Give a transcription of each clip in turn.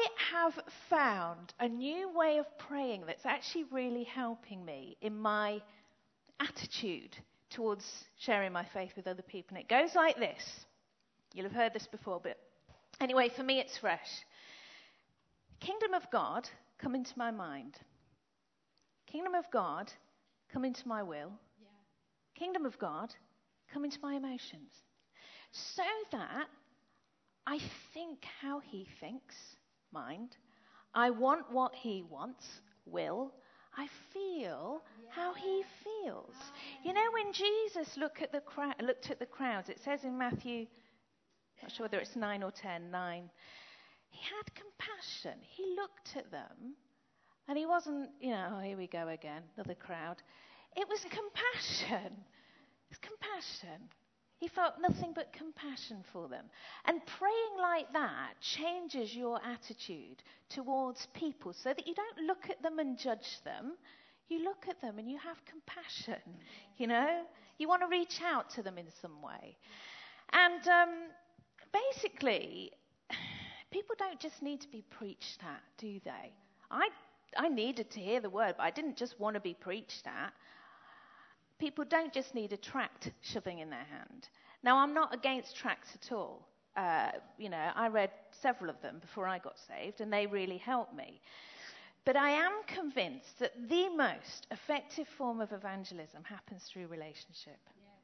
I have found a new way of praying that's actually really helping me in my attitude towards sharing my faith with other people. And it goes like this. You'll have heard this before, but anyway, for me it's fresh. Kingdom of God, come into my mind. Kingdom of God, come into my will. Yeah. Kingdom of God, come into my emotions. So that I think how he thinks, mind. I want what he wants, will. I feel how he feels. You know, when Jesus looked at the crowds, it says in Matthew, not sure whether it's 9 or 10, 9, he had compassion. He looked at them, and he wasn't, oh, here we go again, another crowd. It was compassion. It's compassion. He felt nothing but compassion for them. And praying like that changes your attitude towards people so that you don't look at them and judge them. You look at them and you have compassion, You want to reach out to them in some way. And basically, people don't just need to be preached at, do they? I needed to hear the word, but I didn't just want to be preached at. People don't just need a tract shoving in their hand. Now, I'm not against tracts at all. I read several of them before I got saved, and they really helped me. But I am convinced that the most effective form of evangelism happens through relationship.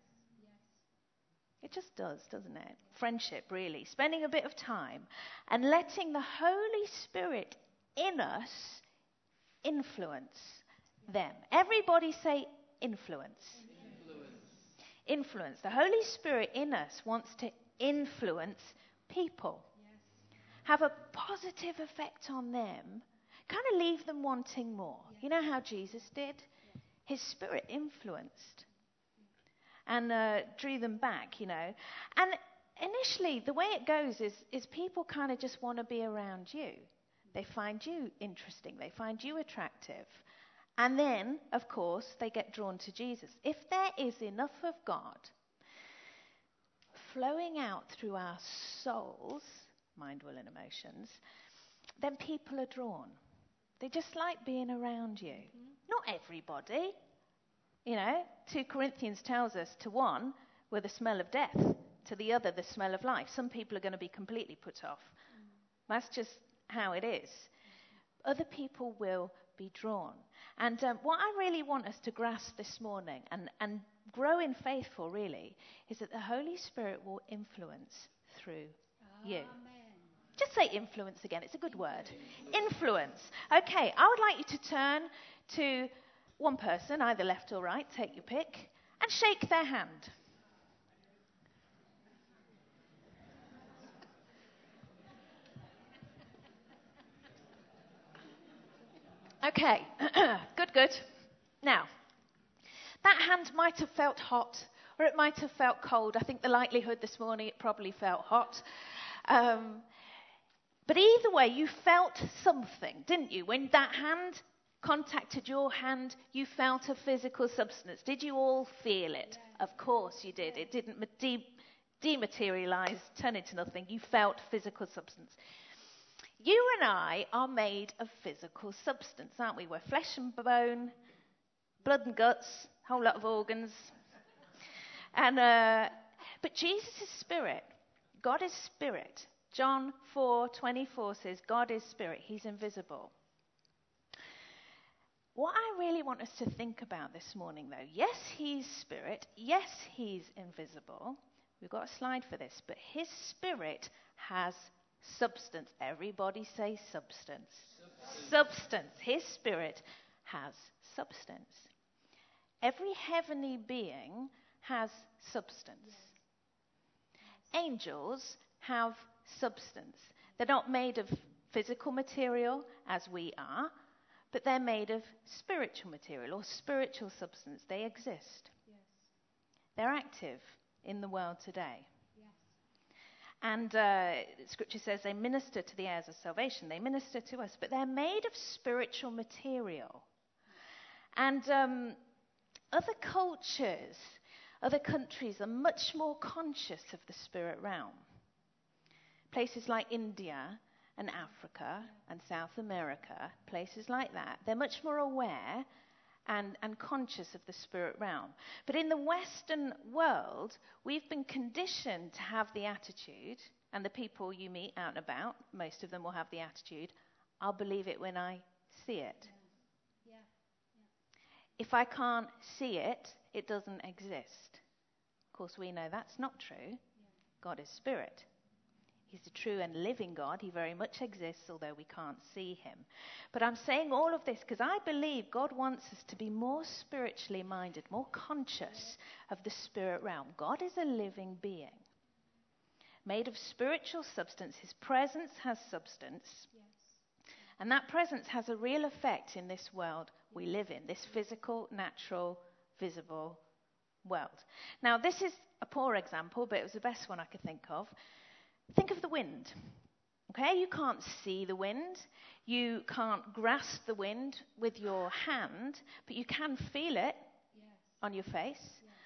It just does, doesn't it? Friendship, really. Spending a bit of time and letting the Holy Spirit in us influence them. Everybody say influence. Influence. The Holy Spirit in us wants to influence people. Have a positive effect on them. Kind of leave them wanting more. You know how Jesus did? His Spirit influenced. And drew them back, And initially, the way it goes is people kind of just want to be around you. They find you interesting. They find you attractive. And then, of course, they get drawn to Jesus. If there is enough of God flowing out through our souls, mind, will, and emotions, then people are drawn. They just like being around you. Not everybody. 2 Corinthians tells us to one, we're the smell of death, to the other, the smell of life. Some people are going to be completely put off. That's just how it is. Other people will be drawn. And what I really want us to grasp this morning and grow in faith for, really, is that the Holy Spirit will influence through you. Amen. Just say influence again. It's a good word. Influence. Okay, I would like you to turn to one person, either left or right, take your pick, and shake their hand. Okay, good. Now, that hand might have felt hot, or it might have felt cold. I think the likelihood this morning it probably felt hot. But either way, you felt something, didn't you? When that hand contacted your hand, you felt a physical substance. Did you all feel it? Yeah. Of course you did. It didn't dematerialize, turn into nothing. You felt physical substance. You and I are made of physical substance, aren't we? We're flesh and bone, blood and guts, a whole lot of organs. But Jesus is spirit. God is spirit. John 4:24 says God is spirit. He's invisible. What I really want us to think about this morning, though, yes, he's spirit. Yes, he's invisible. We've got a slide for this. But his spirit has substance. Everybody say substance. Substance. His spirit has substance. Every heavenly being has substance. Angels have substance. They're not made of physical material as we are, but they're made of spiritual material or spiritual substance. They exist. Yes. They're active in the world today. Yes. And Scripture says they minister to the heirs of salvation. They minister to us, but they're made of spiritual material. And other cultures, other countries are much more conscious of the spirit realm. Places like India and Africa and South America, places like that, they're much more aware and conscious of the spirit realm. But in the Western world, we've been conditioned to have the attitude, and the people you meet out and about, most of them will have the attitude, I'll believe it when I see it. Yeah. If I can't see it, it doesn't exist. Of course, we know that's not true. God is spirit. He's the true and living God. He very much exists, although we can't see him. But I'm saying all of this because I believe God wants us to be more spiritually minded, more conscious of the spirit realm. God is a living being, made of spiritual substance. His presence has substance. Yes. And that presence has a real effect in this world we live in, this physical, natural, visible world. Now, this is a poor example, but it was the best one I could think of. Think of the wind. Okay, you can't see the wind. You can't grasp the wind with your hand, but you can feel it on your face.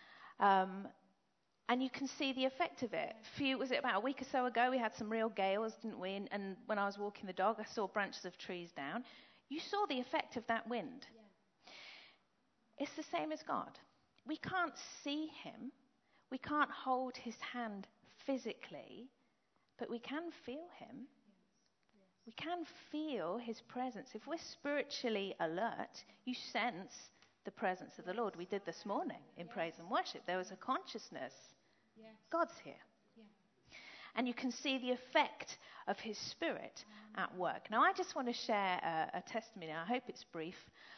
And you can see the effect of it. Was it about a week or so ago, we had some real gales, didn't we? And when I was walking the dog, I saw branches of trees down. You saw the effect of that wind. It's the same as God. We can't see him. We can't hold his hand physically, but we can feel him. We can feel his presence. If we're spiritually alert, you sense the presence of the Lord. We did this morning in praise and worship. There was a consciousness. God's here. And you can see the effect of his spirit at work. Now, I just want to share a testimony. I hope it's brief.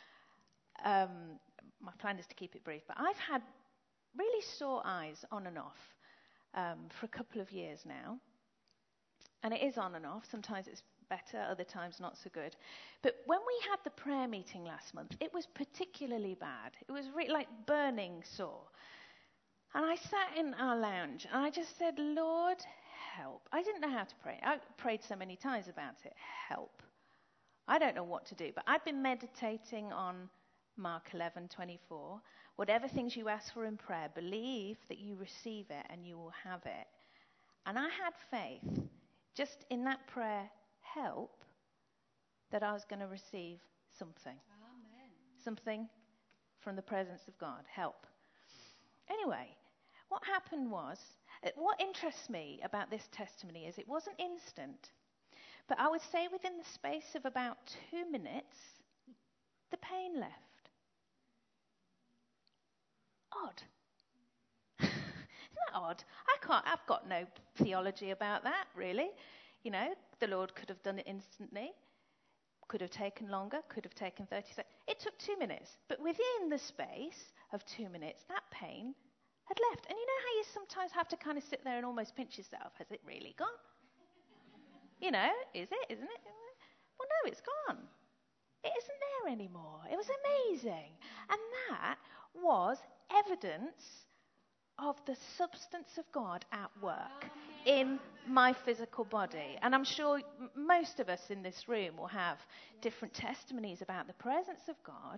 My plan is to keep it brief. But I've had really sore eyes on and off for a couple of years now. And it is on and off. Sometimes it's better, other times not so good. But when we had the prayer meeting last month, it was particularly bad. It was like burning sore. And I sat in our lounge and I just said, Lord, help. I didn't know how to pray. I prayed so many times about it. Help. I don't know what to do. But I'd been meditating on Mark 11:24. Whatever things you ask for in prayer, believe that you receive it and you will have it. And I had faith, just in that prayer, help, that I was going to receive something. Amen. Something from the presence of God. Help. Anyway, what happened was, what interests me about this testimony is it wasn't instant, but I would say within the space of about 2 minutes, the pain left. Odd. Isn't that odd? I've got no theology about that, really. You know, the Lord could have done it instantly, could have taken longer, could have taken 30 seconds. It took 2 minutes, but within the space of 2 minutes, that pain had left. And you know how you sometimes have to kind of sit there and almost pinch yourself? Has it really gone? You know, is it? Isn't it? Well, no, it's gone. It isn't there anymore. It was amazing. And that was evidence of the substance of God at work in my physical body. And I'm sure most of us in this room will have different testimonies about the presence of God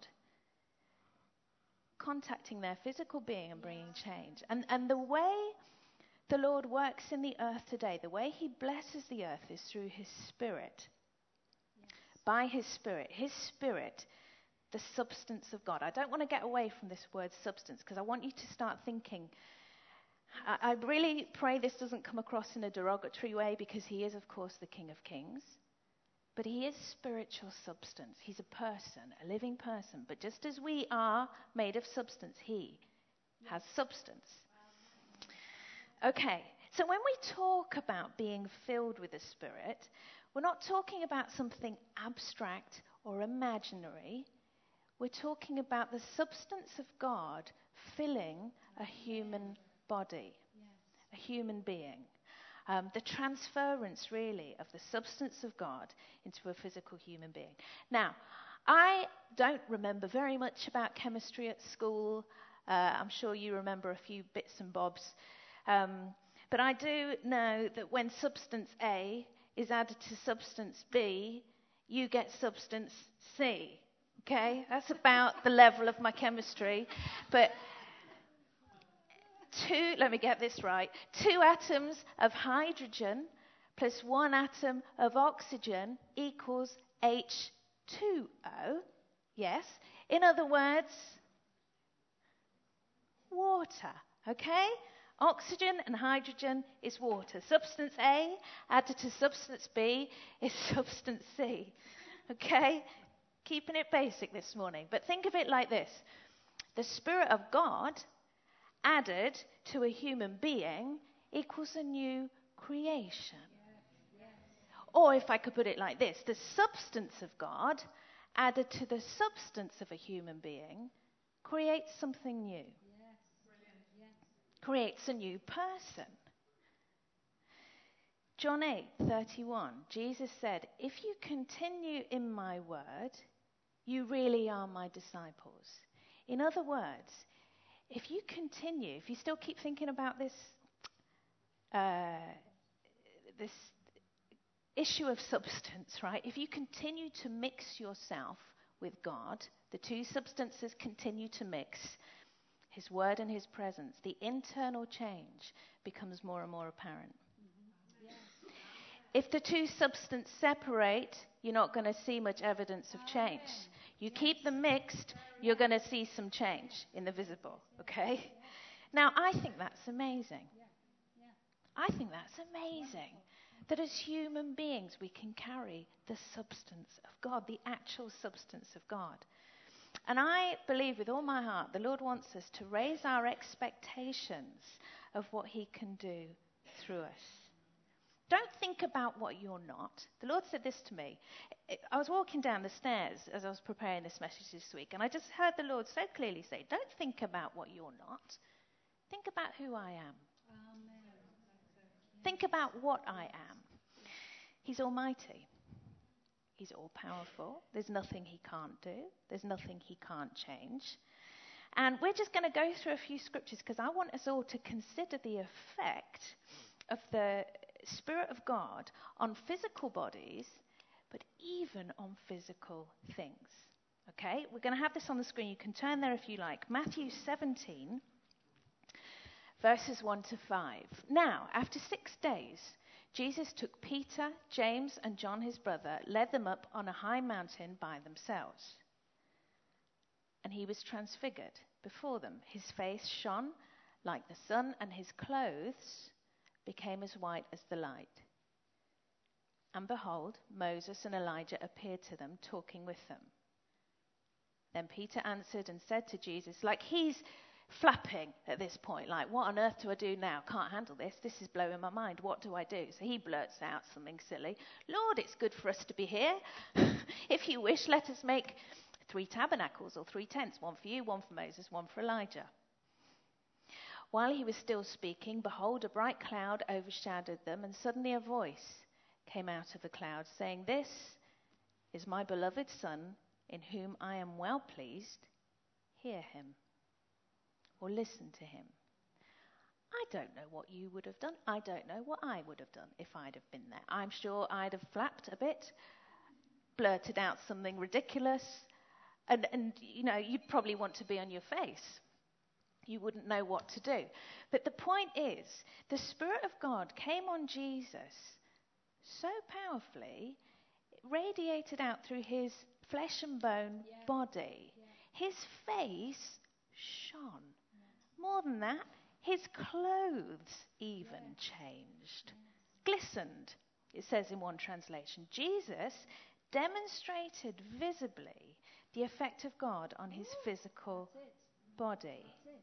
contacting their physical being and bringing change. And the way the Lord works in the earth today, the way he blesses the earth is through his spirit. By his spirit, the substance of God. I don't want to get away from this word substance because I want you to start thinking. I really pray this doesn't come across in a derogatory way because he is, of course, the King of Kings. But he is spiritual substance. He's a person, a living person. But just as we are made of substance, he has substance. Okay, so when we talk about being filled with the Spirit, we're not talking about something abstract or imaginary. We're talking about the substance of God filling a human body, a human being. The transference, really, of the substance of God into a physical human being. Now, I don't remember very much about chemistry at school. I'm sure you remember a few bits and bobs. But I do know that when substance A is added to substance B, you get substance C. Okay? That's about the level of my chemistry. But let me get this right, 2 atoms of hydrogen plus 1 atom of oxygen equals H2O. Yes. In other words, water. Okay? Oxygen and hydrogen is water. Substance A added to substance B is substance C. Okay? Keeping it basic this morning. But think of it like this. The Spirit of God added to a human being equals a new creation. Or if I could put it like this, the substance of God added to the substance of a human being creates something new. Creates a new person. John 8:31, Jesus said, "If you continue in my word, you really are my disciples." In other words, if you continue, if you still keep thinking about this issue of substance, right? If you continue to mix yourself with God, the two substances continue to mix, His word and His presence, the internal change becomes more and more apparent. If the two substances separate, you're not going to see much evidence of change. You keep them mixed, you're going to see some change in the visible, okay? Now, I think that's amazing. I think that's amazing. That as human beings, we can carry the substance of God, the actual substance of God. And I believe with all my heart, the Lord wants us to raise our expectations of what He can do through us. Don't think about what you're not. The Lord said this to me. I was walking down the stairs as I was preparing this message this week, and I just heard the Lord so clearly say, don't think about what you're not. Think about who I am. Think about what I am. He's almighty. He's all-powerful. There's nothing He can't do. There's nothing He can't change. And we're just going to go through a few scriptures because I want us all to consider the effect of the Spirit of God on physical bodies, but even on physical things. Okay? We're going to have this on the screen. You can turn there if you like. Matthew 17, verses 1 to 5. Now, after 6 days, Jesus took Peter, James, and John his brother, led them up on a high mountain by themselves. And He was transfigured before them. His face shone like the sun, and His clothes became as white as the light. And behold, Moses and Elijah appeared to them, talking with them. Then Peter answered and said to Jesus, like he's flapping at this point, like, what on earth do I do now? Can't handle this. This is blowing my mind. What do I do? So he blurts out something silly. Lord, it's good for us to be here. If you wish, let us make 3 tabernacles or 3 tents, one for you, one for Moses, one for Elijah. While he was still speaking, behold, a bright cloud overshadowed them, and suddenly a voice came out of the cloud, saying, "This is my beloved Son, in whom I am well pleased. Hear Him," or listen to Him. I don't know what you would have done. I don't know what I would have done if I'd have been there. I'm sure I'd have flapped a bit, blurted out something ridiculous, and you know, you'd probably want to be on your face. You wouldn't know what to do. But the point is, the Spirit of God came on Jesus so powerfully, it radiated out through His flesh and bone body. His face shone. More than that, His clothes even changed. Glistened, it says in one translation. Jesus demonstrated visibly the effect of God on His physical body.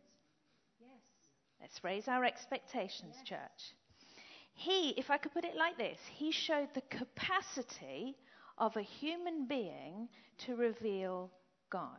Let's raise our expectations, church. He, if I could put it like this, He showed the capacity of a human being to reveal God.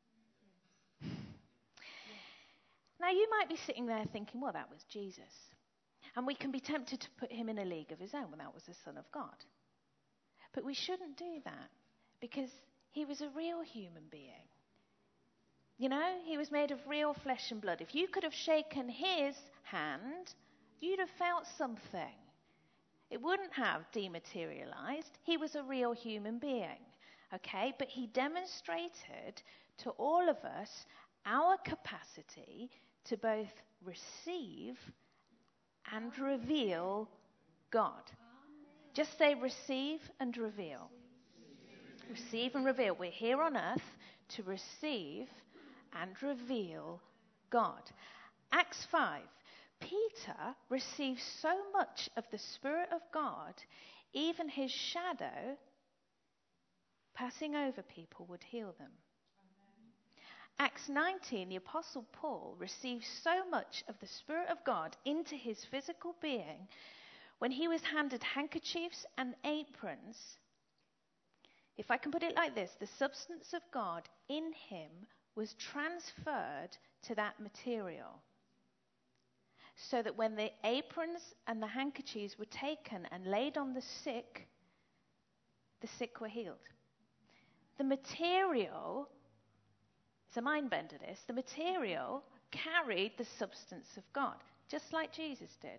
Now, you might be sitting there thinking, well, that was Jesus. And we can be tempted to put Him in a league of His own. Well, that was the Son of God. But we shouldn't do that because He was a real human being. You know, He was made of real flesh and blood. If you could have shaken His hand, you'd have felt something. It wouldn't have dematerialized. He was a real human being. Okay? But He demonstrated to all of us our capacity to both receive and reveal God. Just say receive and reveal. Receive and reveal. We're here on earth to receive and reveal God. Acts 5. Peter received so much of the Spirit of God, even his shadow passing over people would heal them. Acts 19, the Apostle Paul received so much of the Spirit of God into his physical being when he was handed handkerchiefs and aprons. If I can put it like this, the substance of God in him was transferred to that material, so that when the aprons and the handkerchiefs were taken and laid on the sick were healed. The material, it's a mind bender this, the material carried the substance of God, just like Jesus did.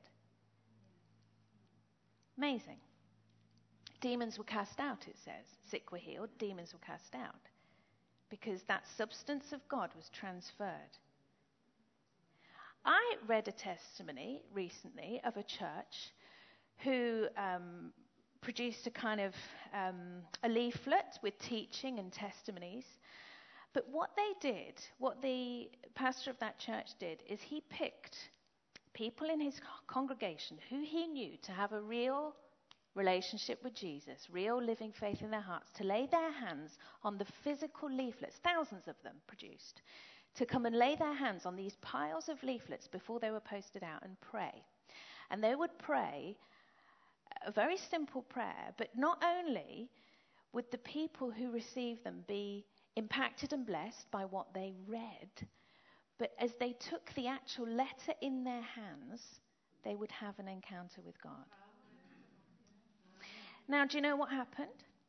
Amazing. Demons were cast out, it says. Sick were healed, demons were cast out. Because that substance of God was transferred. I read a testimony recently of a church who produced a kind of a leaflet with teaching and testimonies. But what the pastor of that church did, is he picked people in his congregation who he knew to have a real relationship with Jesus, real living faith in their hearts, to lay their hands on the physical leaflets, thousands of them produced, to come and lay their hands on these piles of leaflets before they were posted out and pray. And they would pray a very simple prayer, but not only would the people who received them be impacted and blessed by what they read, but as they took the actual letter in their hands, they would have an encounter with God. Now, do you know what happened?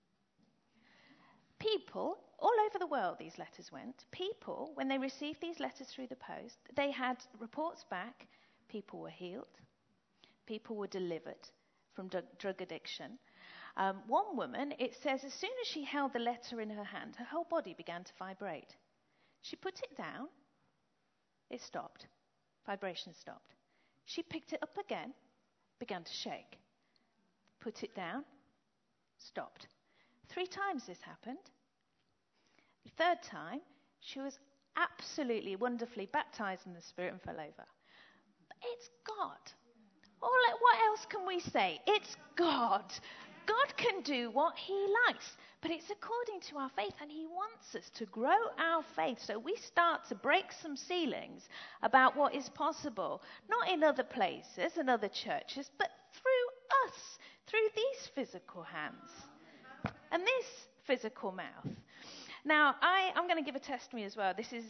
People, all over the world these letters went, people, when they received these letters through the post, they had reports back. People were healed. People were delivered from drug addiction. One woman, it says, as soon as she held the letter in her hand, her whole body began to vibrate. She put it down. It stopped. Vibration stopped. She picked it up again, began to shake. Put it down. Stopped. 3 times this happened. The 3rd time, she was absolutely wonderfully baptized in the Spirit and fell over. But it's God. What else can we say? It's God. God can do what he likes, but it's according to our faith, and he wants us to grow our faith so we start to break some ceilings about what is possible, not in other places and other churches, but through us, through these physical hands and this physical mouth. Now, I'm going to give a testimony as well. This is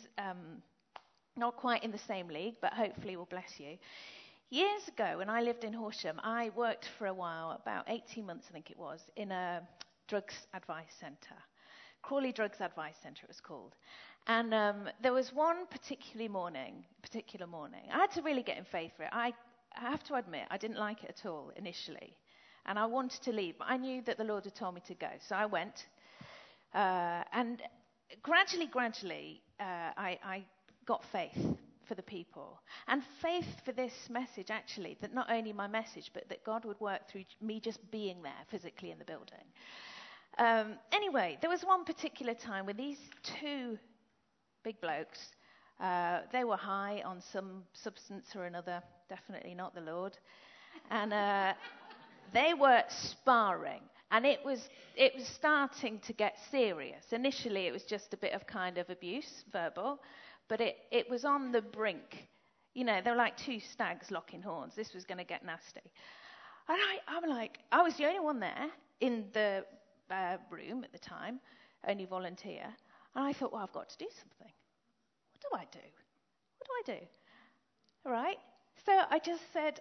not quite in the same league, but hopefully will bless you. Years ago, when I lived in Horsham, I worked for a while, about 18 months I think it was, in a drugs advice centre. Crawley Drugs Advice Centre it was called. And there was one particular morning, I had to really get in faith for it. I have to admit, I didn't like it at all initially. And I wanted to leave, but I knew that the Lord had told me to go. So I went. And gradually, I got faith for the people. And faith for this message, actually, that not only my message, but that God would work through me just being there physically in the building. Anyway, there was one particular time when these 2 big blokes, they were high on some substance or another, definitely not the Lord. And they were sparring. And it was starting to get serious. Initially, it was just a bit of kind of abuse, verbal. But it was on the brink. You know, they were like 2 stags locking horns. This was going to get nasty. And I'm like, I was the only one there in the room at the time, only volunteer. And I thought, well, I've got to do something. What do? What do I do? All right. So I just said,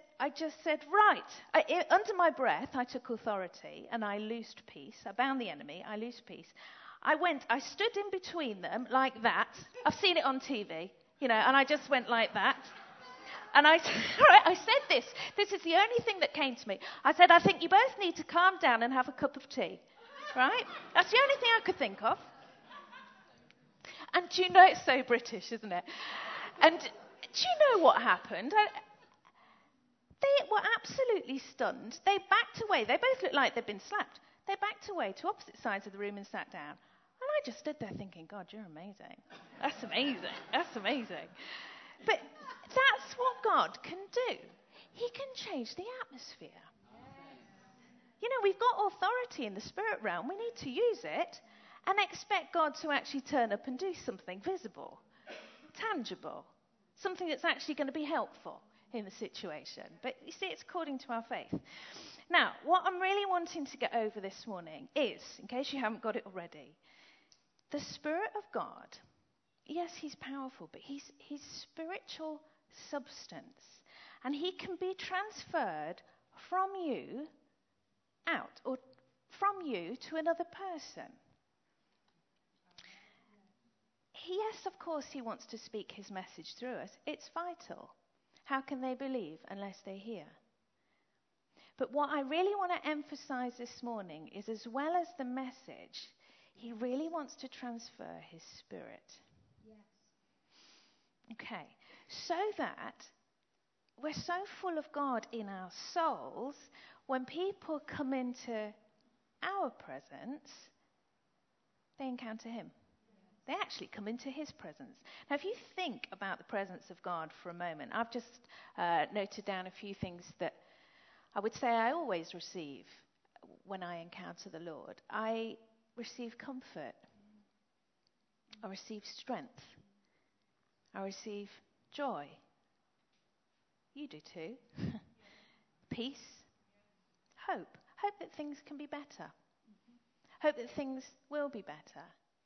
right. Under my breath, I took authority and I loosed peace. I bound the enemy. I loosed peace. I stood in between them like that. I've seen it on TV, you know, and I just went like that. And I said this. This is the only thing that came to me. I said, I think you both need to calm down and have a cup of tea, right? That's the only thing I could think of. And do you know, it's so British, isn't it? And do you know what happened? They were absolutely stunned. They backed away. They both looked like they'd been slapped. They backed away to opposite sides of the room and sat down. And I just stood there thinking, God, you're amazing. That's amazing. That's amazing. But that's what God can do. He can change the atmosphere. You know, we've got authority in the spirit realm. We need to use it and expect God to actually turn up and do something visible, tangible, something that's actually going to be helpful in the situation. But you see, it's according to our faith. Now, what I'm really wanting to get over this morning is, in case you haven't got it already, the Spirit of God, yes, he's powerful, but he's spiritual substance. And he can be transferred from you out, or from you to another person. Yes, of course, he wants to speak his message through us. It's vital. How can they believe unless they hear? But what I really want to emphasize this morning is, as well as the message, he really wants to transfer his Spirit. Yes. Okay, so that we're so full of God in our souls, when people come into our presence, they encounter him. They actually come into his presence. Now, if you think about the presence of God for a moment, I've just noted down a few things that I would say I always receive when I encounter the Lord. I receive comfort. I receive strength. I receive joy. You do too. Peace. Hope. Hope that things can be better. Hope that things will be better.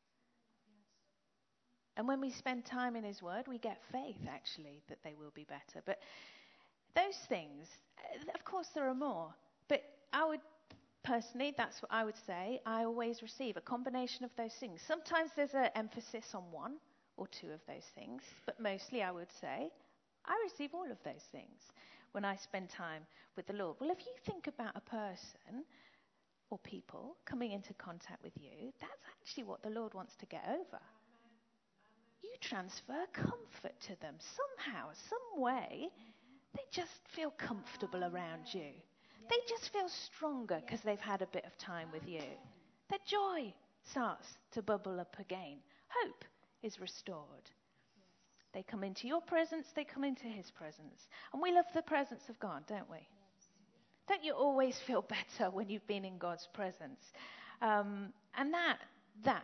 And when we spend time in his word, we get faith, actually, that they will be better. But those things, of course, there are more. But I would, personally, that's what I would say, I always receive a combination of those things. Sometimes there's an emphasis on one or two of those things. But mostly, I would say, I receive all of those things when I spend time with the Lord. Well, if you think about a person or people coming into contact with you, that's actually what the Lord wants to get over. You transfer comfort to them somehow, some way. They just feel comfortable around you. They just feel stronger because they've had a bit of time with you. Their joy starts to bubble up again. Hope is restored. They come into your presence, they come into his presence. And we love the presence of God, don't we? Don't you always feel better when you've been in God's presence? And that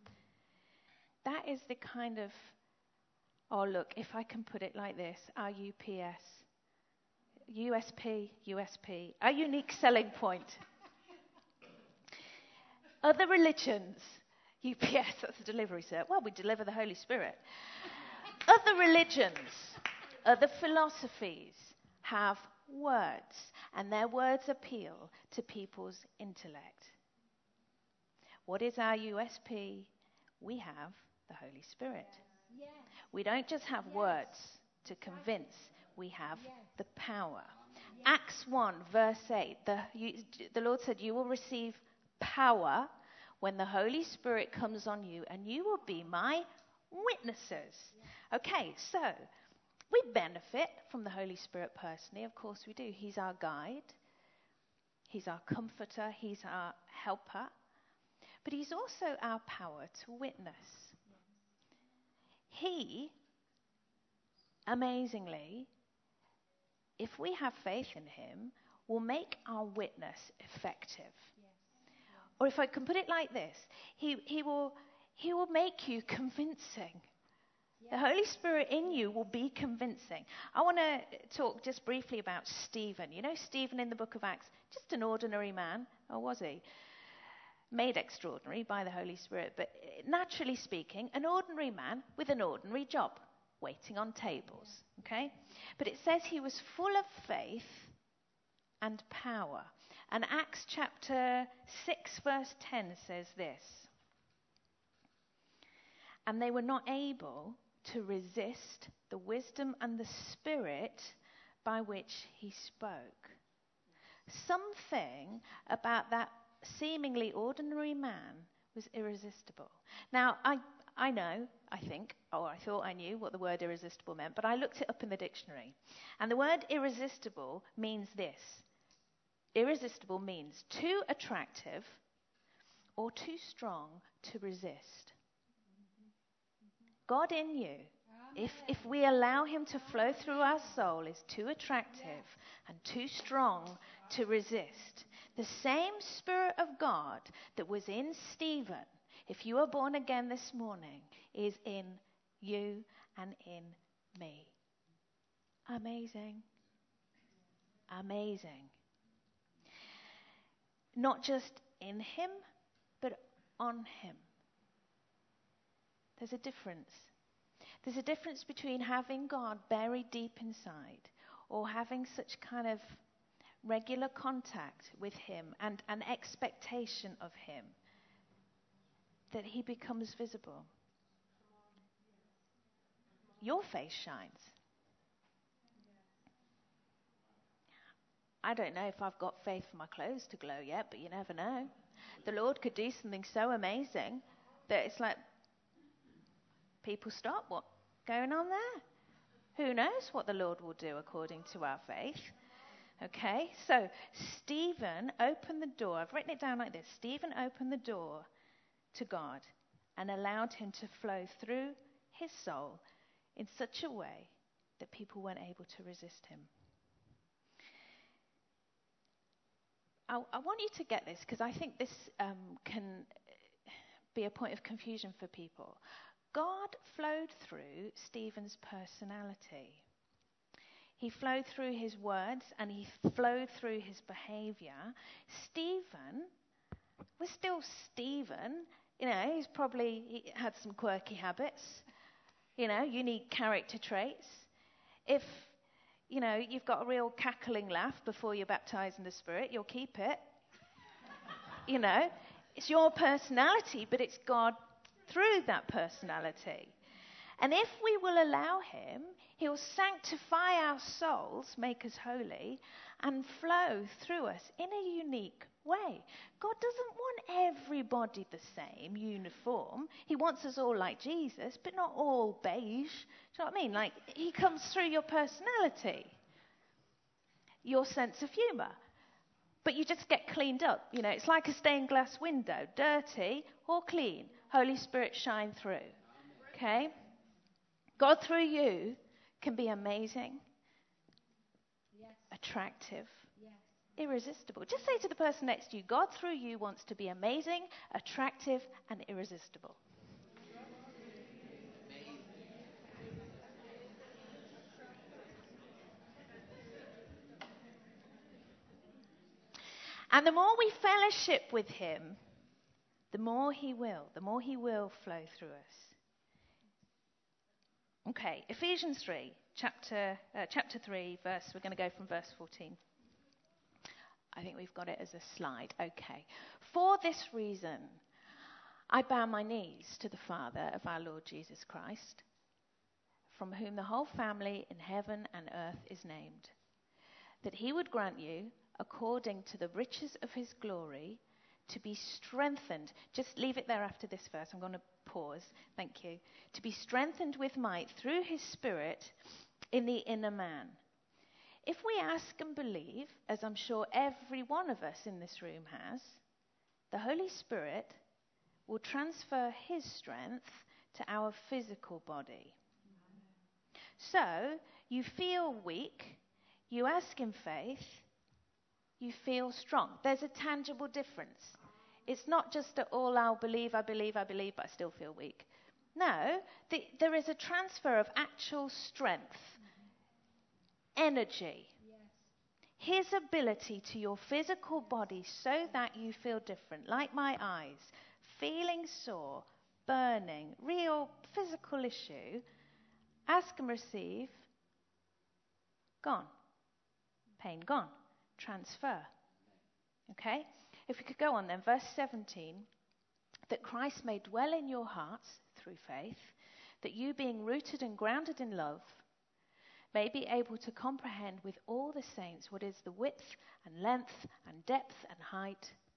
is the kind of, oh look, if I can put it like this, our USP, our unique selling point. Other religions, UPS, that's a delivery service. Well, we deliver the Holy Spirit. Other religions, other philosophies have words, and their words appeal to people's intellect. What is our USP? We have the Holy Spirit. Yes. We don't just have words to convince, we have the power. Yes. Acts 1 verse 8, the Lord said, you will receive power when the Holy Spirit comes on you, and you will be my witnesses. Yes. Okay, so we benefit from the Holy Spirit personally. Of course we do. He's our guide. He's our comforter. He's our helper. But he's also our power to witness. He, amazingly, if we have faith in him, will make our witness effective. Or if I can put it like this, he will make you convincing. The Holy Spirit in you will be convincing. I want to talk just briefly about Stephen. You know Stephen in the book of Acts? Just an ordinary man, or was he? Made extraordinary by the Holy Spirit, but naturally speaking, an ordinary man with an ordinary job, waiting on tables, okay? But it says he was full of faith and power. And Acts chapter 6 verse 10 says this. And they were not able to resist the wisdom and the spirit by which he spoke. Something about that seemingly ordinary man was irresistible. Now, I know, I think, or I thought I knew what the word irresistible meant, but I looked it up in the dictionary. And the word irresistible means this. Irresistible means too attractive or too strong to resist. God in you, if we allow him to flow through our soul, is too attractive and too strong to resist. The same Spirit of God that was in Stephen, if you are born again this morning, is in you and in me. Amazing. Amazing. Not just in him, but on him. There's a difference. There's a difference between having God buried deep inside or having such kind of regular contact with him and an expectation of him that he becomes visible. Your face shines. I don't know if I've got faith for my clothes to glow yet, but you never know. The Lord could do something so amazing that it's like people stop. What's going on there? Who knows what the Lord will do according to our faith? Okay, so Stephen opened the door. I've written it down like this. Stephen opened the door to God and allowed him to flow through his soul in such a way that people weren't able to resist him. I want you to get this because I think this can be a point of confusion for people. God flowed through Stephen's personality. He flowed through his words and he flowed through his behavior. Stephen was still Stephen. You know, he had some quirky habits, unique character traits. If, you've got a real cackling laugh before you're baptized in the Spirit, you'll keep it. It's your personality, but it's God through that personality. And if we will allow him, he'll sanctify our souls, make us holy, and flow through us in a unique way. God doesn't want everybody the same, uniform. He wants us all like Jesus, but not all beige. Do you know what I mean? Like, he comes through your personality, your sense of humour. But you just get cleaned up. It's like a stained glass window, dirty or clean. Holy Spirit shine through. Okay? God through you can be amazing, attractive, irresistible. Just say to the person next to you, God through you wants to be amazing, attractive, and irresistible. And the more we fellowship with him, the more he will flow through us. Okay, Ephesians 3, chapter 3, we're going to go from verse 14. I think we've got it as a slide. Okay. For this reason, I bow my knees to the Father of our Lord Jesus Christ, from whom the whole family in heaven and earth is named, that he would grant you, according to the riches of his glory, to be strengthened. Just leave it there after this verse. I'm going to pause. Thank you. To be strengthened with might through his Spirit in the inner man. If we ask and believe, as I'm sure every one of us in this room has, the Holy Spirit will transfer his strength to our physical body. So, you feel weak, you ask in faith, you feel strong. There's a tangible difference. It's not just that all I believe, but I still feel weak. No, there is a transfer of actual strength, energy, his ability to your physical body so that you feel different. Like my eyes, feeling sore, burning, real physical issue. Ask and receive, gone. Pain gone. Transfer. Okay? If we could go on then, verse 17. That Christ may dwell in your hearts through faith, that you being rooted and grounded in love, may be able to comprehend with all the saints what is the width and length and depth and height,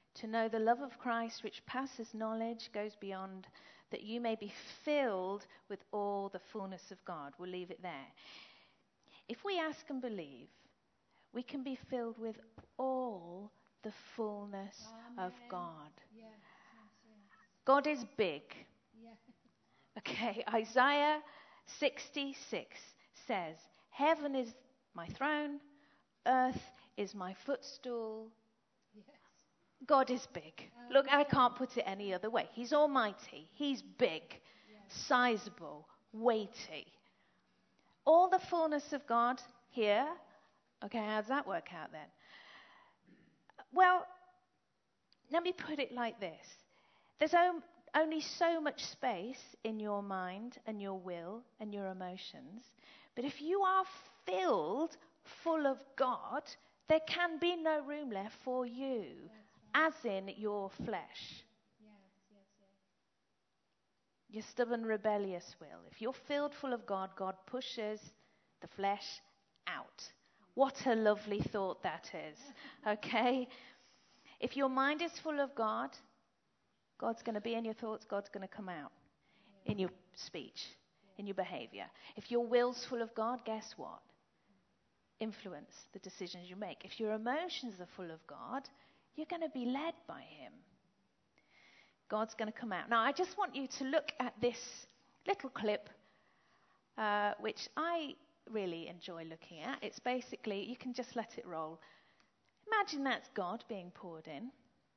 to know the love of Christ which passes knowledge, goes beyond, that you may be filled with all the fullness of God. We'll leave it there. If we ask and believe, we can be filled with all the fullness of God. Yes. God is big. Yeah. Okay, Isaiah 66 says, heaven is my throne, earth is my footstool. Yes. God is big. Look, I can't put it any other way. He's almighty. He's big, sizable, weighty. All the fullness of God here. Okay, how does that work out then? Well, let me put it like this. There's only so much space in your mind and your will and your emotions. But if you are filled full of God, there can be no room left for you, as in your flesh. Yes. Your stubborn, rebellious will. If you're filled full of God, God pushes the flesh out. What a lovely thought that is. Okay? If your mind is full of God, God's going to be in your thoughts, God's going to come out in your speech, in your behavior. If your will's full of God, guess what? Influence the decisions you make. If your emotions are full of God, you're going to be led by Him. God's going to come out. Now, I just want you to look at this little clip, which I really enjoy looking at. It's basically, you can just let it roll. Imagine that's God being poured in.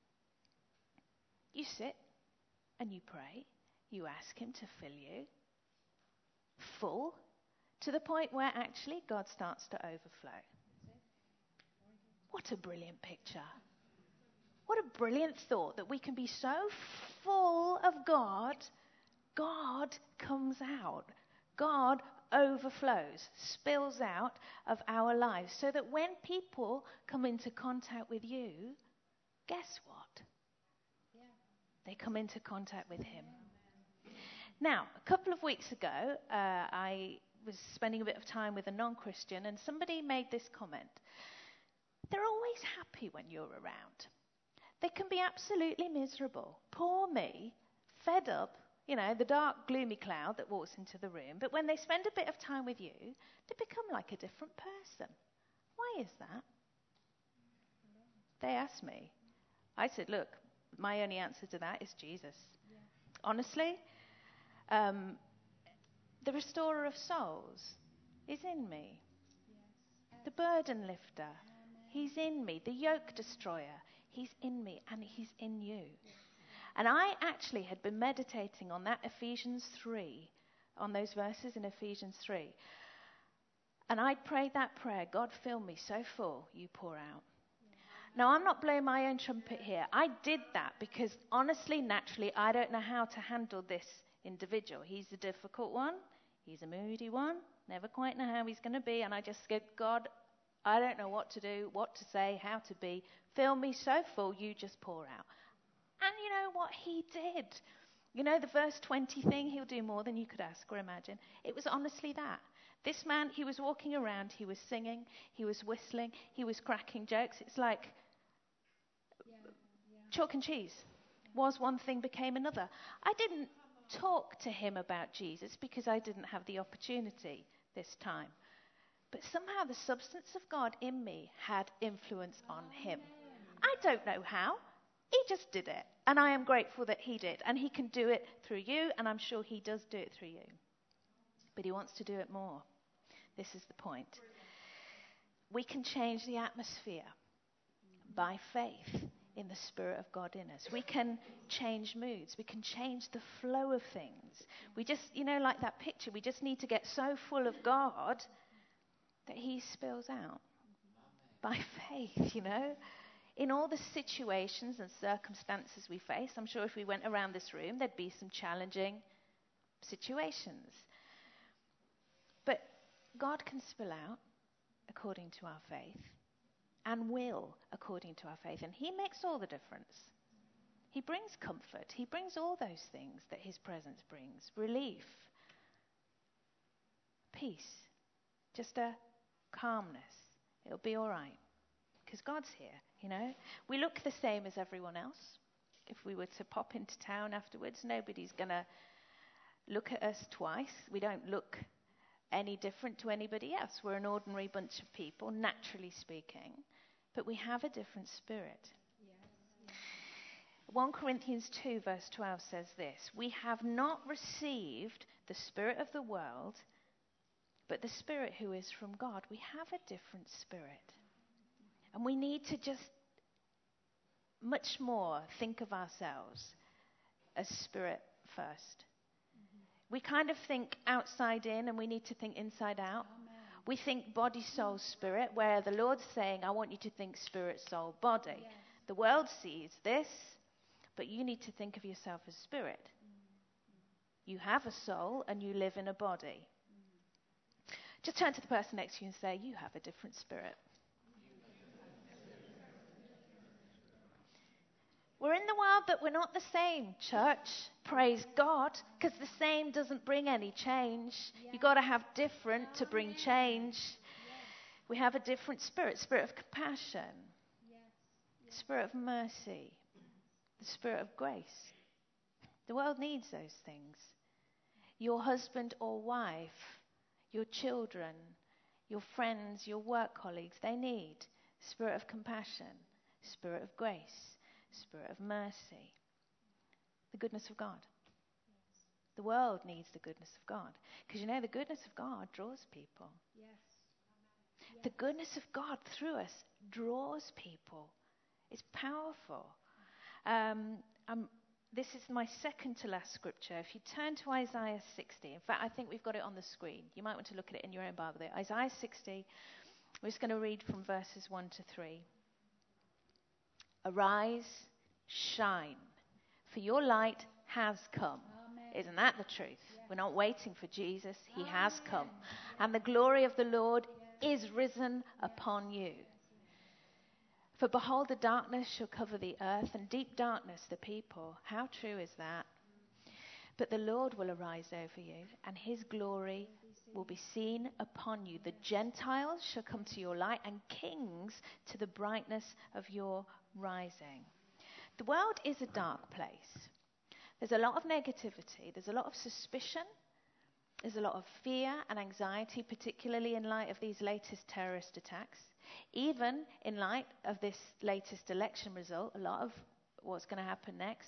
You sit and you pray. You ask Him to fill you full to the point where actually God starts to overflow. What a brilliant picture. What a brilliant thought that we can be so full of God, God comes out. God overflows, spills out of our lives so that when people come into contact with you, guess what? They come into contact with Him. Now, a couple of weeks ago, I was spending a bit of time with a non-Christian, and somebody made this comment. They're always happy when you're around. They can be absolutely miserable. Poor me, fed up, the dark, gloomy cloud that walks into the room. But when they spend a bit of time with you, they become like a different person. Why is that? They asked me. I said, look, my only answer to that is Jesus. Yeah. Honestly, the restorer of souls is in me. Yes. The burden lifter, Amen. He's in me. The yoke destroyer, He's in me and He's in you. Yes. And I actually had been meditating on that Ephesians 3, on those verses in Ephesians 3. And I prayed that prayer, God, fill me so full, you pour out. Now, I'm not blowing my own trumpet here. I did that because, honestly, naturally, I don't know how to handle this individual. He's a difficult one. He's a moody one. Never quite know how he's going to be. And I just said, God, I don't know what to do, what to say, how to be. Fill me so full, you just pour out. And you know what He did? The verse 20 thing, He'll do more than you could ask or imagine. It was honestly that. This man, he was walking around, he was singing, he was whistling, he was cracking jokes. It's like chalk and cheese. Was one thing, became another. I didn't talk to him about Jesus because I didn't have the opportunity this time. But somehow the substance of God in me had influence on him. I don't know how. He just did it. And I am grateful that He did. And He can do it through you, and I'm sure He does do it through you. But He wants to do it more. This is the point. We can change the atmosphere by faith in the Spirit of God in us. We can change moods. We can change the flow of things. We just, like that picture, we just need to get so full of God that He spills out by faith, In all the situations and circumstances we face, I'm sure if we went around this room, there'd be some challenging situations. But God can spill out according to our faith and will according to our faith. And He makes all the difference. He brings comfort. He brings all those things that His presence brings. Relief, peace, just a calmness. It'll be all right. because God's here, you know. We look the same as everyone else. If we were to pop into town afterwards, nobody's going to look at us twice. We don't look any different to anybody else. We're an ordinary bunch of people, naturally speaking, but we have a different spirit. 1 Corinthians 2 verse 12 says this: we have not received the spirit of the world, but the Spirit who is from God. We have a different spirit. And we need to just much more think of ourselves as spirit first. We kind of think outside in, and we need to think inside out. We think body, soul, spirit, where the Lord's saying, I want you to think spirit, soul, body. The world sees this, but you need to think of yourself as spirit. You have a soul and you live in a body. Just turn to the person next to you and say, you have a different spirit. We're in the world, but we're not the same, church. Praise God, because the same doesn't bring any change. You've got to have different to bring change. We have a different spirit of compassion, spirit of mercy, the spirit of grace. The world needs those things. Your husband or wife, your children, your friends, your work colleagues, they need spirit of compassion, spirit of grace, spirit of mercy, the goodness of God. The world needs the goodness of God. Because you know, the goodness of God draws people. The goodness of God through us draws people. It's powerful. This is my second to last scripture. If you turn to Isaiah 60, in fact, I think we've got it on the screen. You might want to look at it in your own Bible there. Isaiah 60, we're just going to read from verses 1 to 3. Arise, shine, for your light has come. Amen. Isn't that the truth? Yes. We're not waiting for Jesus. He Amen. Has come. And the glory of the Lord is risen upon you. For behold, the darkness shall cover the earth, and deep darkness the people. How true is that? But the Lord will arise over you, and his glory will be seen upon you. The Gentiles shall come to your light, and kings to the brightness of your rising. The world is a dark place. There's a lot of negativity. There's a lot of suspicion. There's a lot of fear and anxiety, particularly in light of these latest terrorist attacks. Even in light of this latest election result, a lot of what's going to happen next.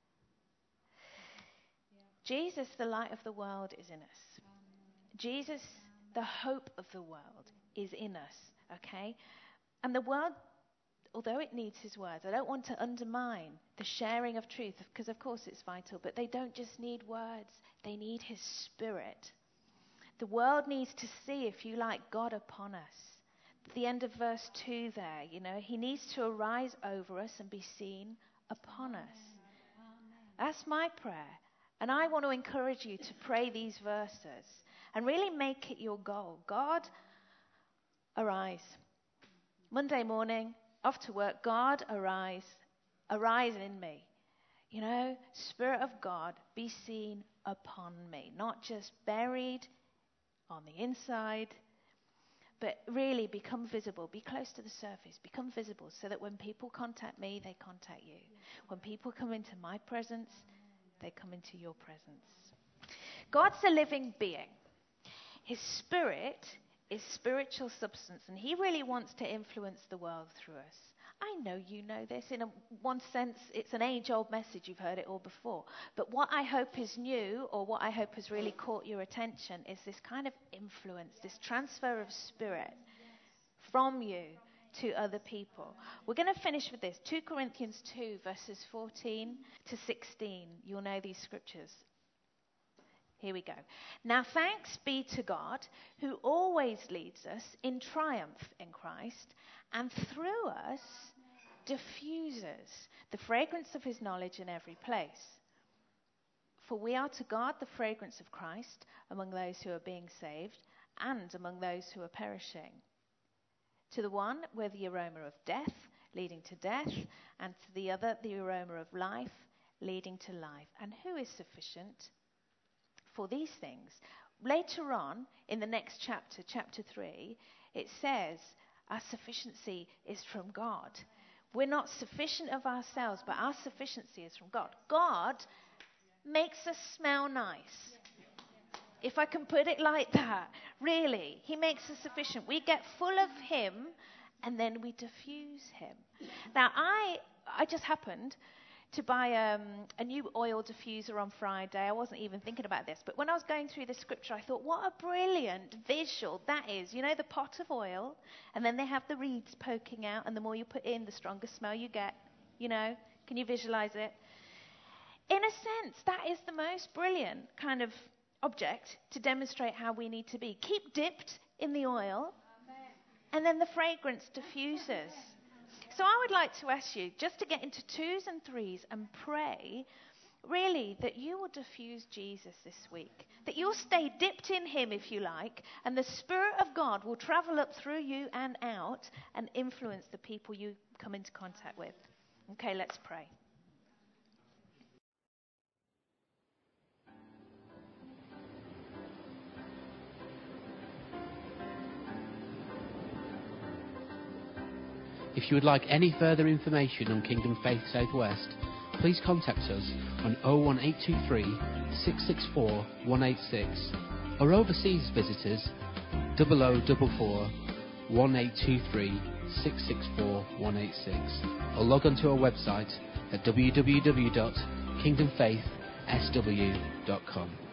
Jesus, the light of the world, is in us. Jesus, the hope of the world, is in us. Okay? And the world, although it needs his words, I don't want to undermine the sharing of truth, because of course it's vital, but they don't just need words, they need his spirit. The world needs to see, if you like, God upon us. At the end of verse 2 there, you know, he needs to arise over us and be seen upon us. That's my prayer. And I want to encourage you to pray these verses and really make it your goal. God, arise. Monday morning, off to work. God, arise. Arise in me. You know, Spirit of God, be seen upon me. Not just buried on the inside, but really become visible. Be close to the surface. Become visible so that when people contact me, they contact you. When people come into my presence, they come into your presence. God's a living being. His spirit is spiritual substance, and he really wants to influence the world through us. I know you know this. In one sense, it's an age-old message. You've heard it all before. But what I hope is new, or what I hope has really caught your attention, is this kind of influence, this transfer of spirit from you to other people. We're going to finish with this. 2 Corinthians 2, verses 14 to 16. You'll know these scriptures. Here we go. Now thanks be to God, who always leads us in triumph in Christ, and through us diffuses the fragrance of his knowledge in every place. For we are to God the fragrance of Christ among those who are being saved and among those who are perishing. To the one we're the aroma of death, leading to death, and to the other the aroma of life, leading to life. And who is sufficient for these things? Later on, in the next chapter, chapter 3, it says, Our sufficiency is from God. We're not sufficient of ourselves, but our sufficiency is from God. God makes us smell nice. If I can put it like that, really, he makes us sufficient. We get full of him, and then we diffuse him. Now, I just happened to buy a new oil diffuser on Friday. I wasn't even thinking about this, but when I was going through the scripture, I thought, what a brilliant visual that is. You know, the pot of oil, and then they have the reeds poking out, and the more you put in, the stronger smell you get. You know, can you visualize it? In a sense, that is the most brilliant kind of object to demonstrate how we need to be. Keep dipped in the oil, and then the fragrance diffuses. So I would like to ask you just to get into 2s and 3s and pray, really, that you will diffuse Jesus this week, that you'll stay dipped in him, if you like, and the Spirit of God will travel up through you and out and influence the people you come into contact with. Okay, let's pray. If you would like any further information on Kingdom Faith Southwest, please contact us on 01823 664 186, or overseas visitors 0044 1823 664 186, or log on to our website at www.kingdomfaithsw.com.